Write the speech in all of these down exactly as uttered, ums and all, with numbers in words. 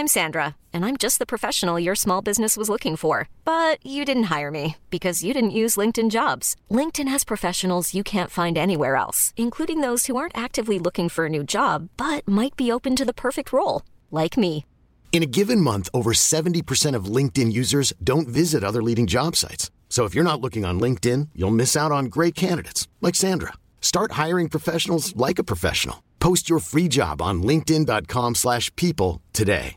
I'm Sandra, and I'm just the professional your small business was looking for. But you didn't hire me because you didn't use LinkedIn Jobs. LinkedIn has professionals you can't find anywhere else, including those who aren't actively looking for a new job, but might be open to the perfect role, like me. In a given month, over seventy percent of LinkedIn users don't visit other leading job sites. So if you're not looking on LinkedIn, you'll miss out on great candidates like Sandra. Start hiring professionals like a professional. Post your free job on linkedin.com slash people today.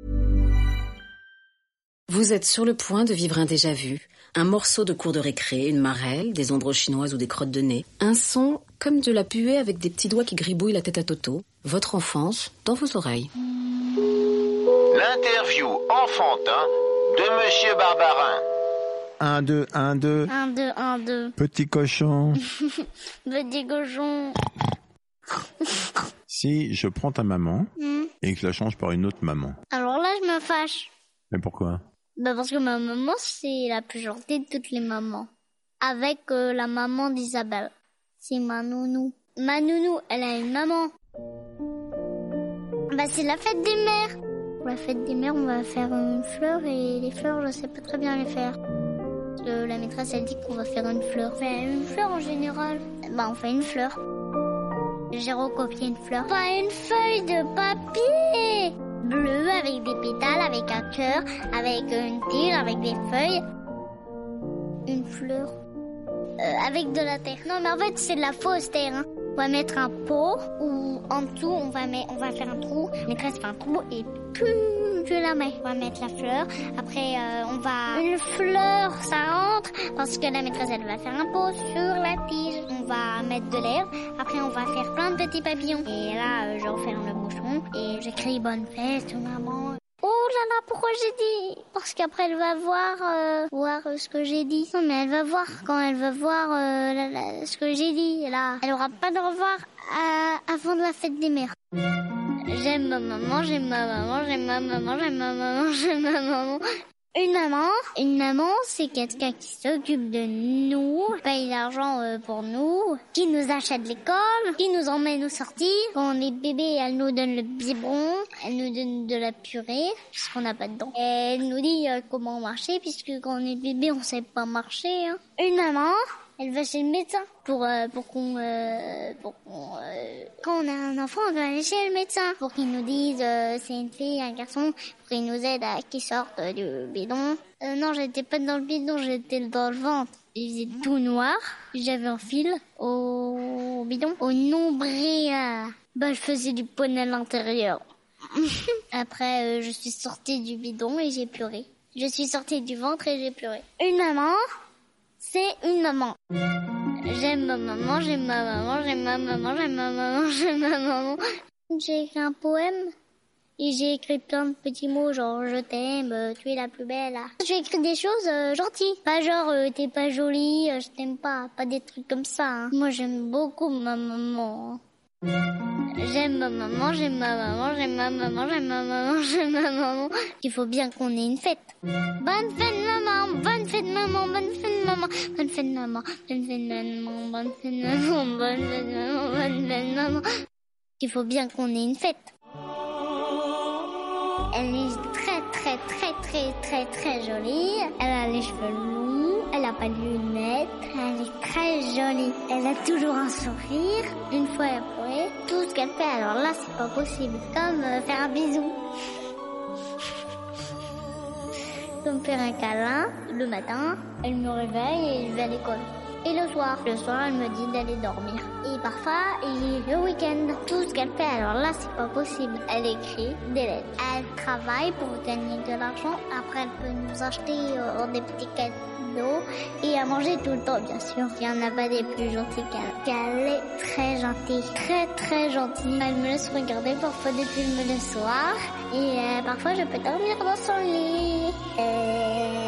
Vous êtes sur le point de vivre un déjà-vu, un morceau de cours de récré, une marelle, des ombres chinoises ou des crottes de nez, un son comme de la puée avec des petits doigts qui gribouillent la tête à Toto, votre enfance dans vos oreilles. L'interview enfantin de Monsieur Barbarin. Un, deux, un, deux. Un, deux, un, deux. Petit cochon. Petit cochon. Si je prends ta maman mmh. et que je la change par une autre maman. Alors là, je me fâche. Mais pourquoi? Bah parce que ma maman, c'est la plus gentille de toutes les mamans. Avec euh, la maman d'Isabelle. C'est ma nounou. Ma nounou, elle a une maman. Bah c'est la fête des mères. Pour la fête des mères, on va faire une fleur et les fleurs, je sais pas très bien les faire. Parce que la maîtresse, elle dit qu'on va faire une fleur. On fait une fleur en général. Bah on fait une fleur. J'ai recopié une fleur. Pas une feuille de papier bleu avec des pétales, avec un cœur, avec une tige, avec des feuilles. Une fleur. Euh, avec de la terre. Non mais en fait c'est de la fausse terre. Hein. On va mettre un pot où en dessous on va, mettre, on va faire un trou. La maîtresse fait un trou et puis je la mets. On va mettre la fleur. Après euh, on va... Une fleur ça rentre parce que la maîtresse elle va faire un pot sur la tige. On va mettre de l'herbe. Après on va faire plein de petits papillons. Et là euh, je referme le bouchon et j'écris bonne fête maman. Oh là là, pourquoi j'ai dit? Parce qu'après elle va voir euh, voir euh, ce que j'ai dit. Non mais elle va voir quand elle va voir euh, la, la, ce que j'ai dit. Et là, elle aura pas de revoir à, avant de la fête des mères. J'aime ma maman, j'aime ma maman, j'aime ma maman, j'aime ma maman, j'aime ma maman. Une maman, une maman, c'est quelqu'un qui s'occupe de nous, paye l'argent euh, pour nous, qui nous achète l'école, qui nous emmène nous sortir. Quand on est bébé, elle nous donne le biberon, elle nous donne de la purée, puisqu'on n'a pas de dents. Et elle nous dit euh, comment marcher, puisque quand on est bébé, on sait pas marcher. Hein. Une maman, elle va chez le médecin pour euh, pour qu'on euh, pour qu'on euh, quand on a un enfant, on va aller chez le médecin pour qu'il nous dise euh, c'est une fille, un garçon, pour qu'il nous aide à qu'il sorte euh, du bidon. Euh, non, j'étais pas dans le bidon, j'étais dans le ventre. Il faisait tout noir, j'avais un fil au bidon, au nombril. Bah, je faisais du poney à l'intérieur. Après, euh, je suis sortie du bidon et j'ai pleuré. Je suis sortie du ventre et j'ai pleuré. Une maman. C'est une maman. J'aime ma maman, j'aime ma maman, j'aime ma maman, j'aime ma maman, j'aime ma maman. J'ai écrit un poème et j'ai écrit plein de petits mots genre je t'aime, tu es la plus belle. J'ai écrit des choses euh, gentilles. Pas genre euh, t'es pas jolie, euh, je t'aime pas. Pas des trucs comme ça. Hein. Moi j'aime beaucoup ma maman. J'aime ma maman, j'aime ma maman, j'aime ma maman, j'aime ma maman, j'aime ma maman. Il faut bien qu'on ait une fête. Bonne fête maman, bonne fête maman, bonne fête maman, bonne fête maman, bonne fête maman, bonne fête maman, bonne fête maman, bonne fête maman. Il faut bien qu'on ait une fête. Elle est très très très très très très jolie. Elle a les cheveux longs, elle a pas de lunettes, elle est très jolie. Elle a toujours un sourire. Une fois elle a pleuré, tout ce qu'elle fait, alors là c'est pas possible. Comme euh, faire un bisou. Comme faire un câlin. Le matin, elle me réveille et je vais à l'école. Et le soir, le soir, elle me dit d'aller dormir. Et parfois, et le week-end, tout ce qu'elle fait, alors là, c'est pas possible. Elle écrit des lettres. Elle travaille pour gagner de l'argent. Après, elle peut nous acheter euh, des petits cadeaux et à manger tout le temps, bien sûr. Il y en a pas des plus gentils qu'elle. Elle est très gentille, très très gentille. Elle me laisse regarder parfois des films le soir. Et euh, parfois, je peux dormir dans son lit. Et...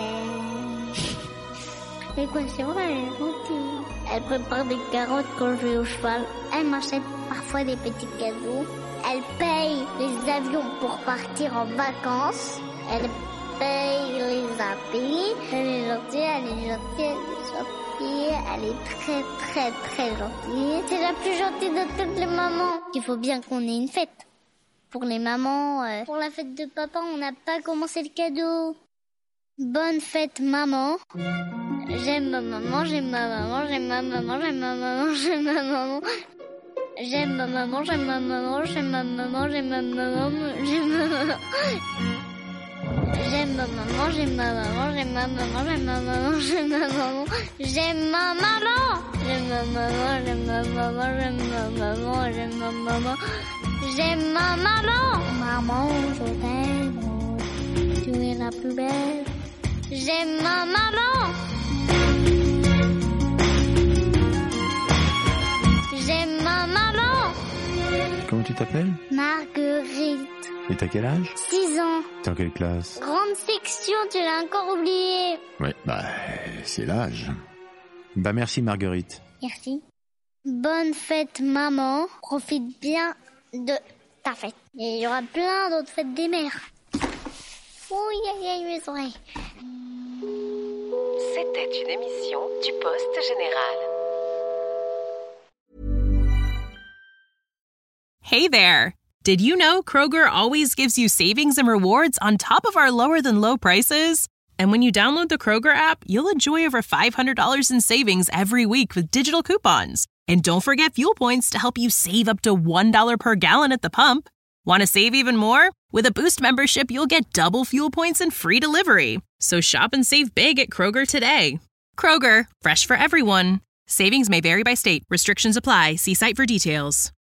Et quoi, c'est vrai, elle est gentille. Elle prépare des carottes quand je vais au cheval. Elle m'achète parfois des petits cadeaux. Elle paye les avions pour partir en vacances. Elle paye les habits. Elle est gentille, elle est gentille, elle est gentille. Elle est très très très gentille. C'est la plus gentille de toutes les mamans. Il faut bien qu'on ait une fête. pour les mamans. Euh, pour la fête de papa, on n'a pas commencé le cadeau. Bonne fête, maman. J'aime ma maman, j'aime ma maman, j'aime ma maman, j'aime ma maman, j'aime ma maman. J'aime ma maman, j'aime ma maman, j'aime ma maman, j'aime ma maman, j'aime ma maman. J'aime ma maman, j'aime ma maman, j'aime ma maman, j'aime ma maman, j'aime ma maman. J'aime ma maman. J'aime ma maman, j'aime ma maman, j'aime ma maman, j'aime ma maman. J'aime ma maman. Maman, je t'aime. Tu es la plus belle. J'aime ma maman. J'aime ma maman. Comment tu t'appelles? Marguerite. Et t'as quel âge? six ans. T'es en quelle classe? Grande section, tu l'as encore oublié. Ouais, bah, c'est l'âge. Bah, merci Marguerite. Merci. Bonne fête, maman. Profite bien de ta fête. Et il y aura plein d'autres fêtes des mères. Oui, aïe, aïe, mes oreilles. C'était une émission du Poste Général. Hey there! Did you know Kroger always gives you savings and rewards on top of our lower-than-low prices? And when you download the Kroger app, you'll enjoy over five hundred dollars in savings every week with digital coupons. And don't forget fuel points to help you save up to one dollar per gallon at the pump. Want to save even more? With a Boost membership, you'll get double fuel points and free delivery. So shop and save big at Kroger today. Kroger, fresh for everyone. Savings may vary by state. Restrictions apply. See site for details.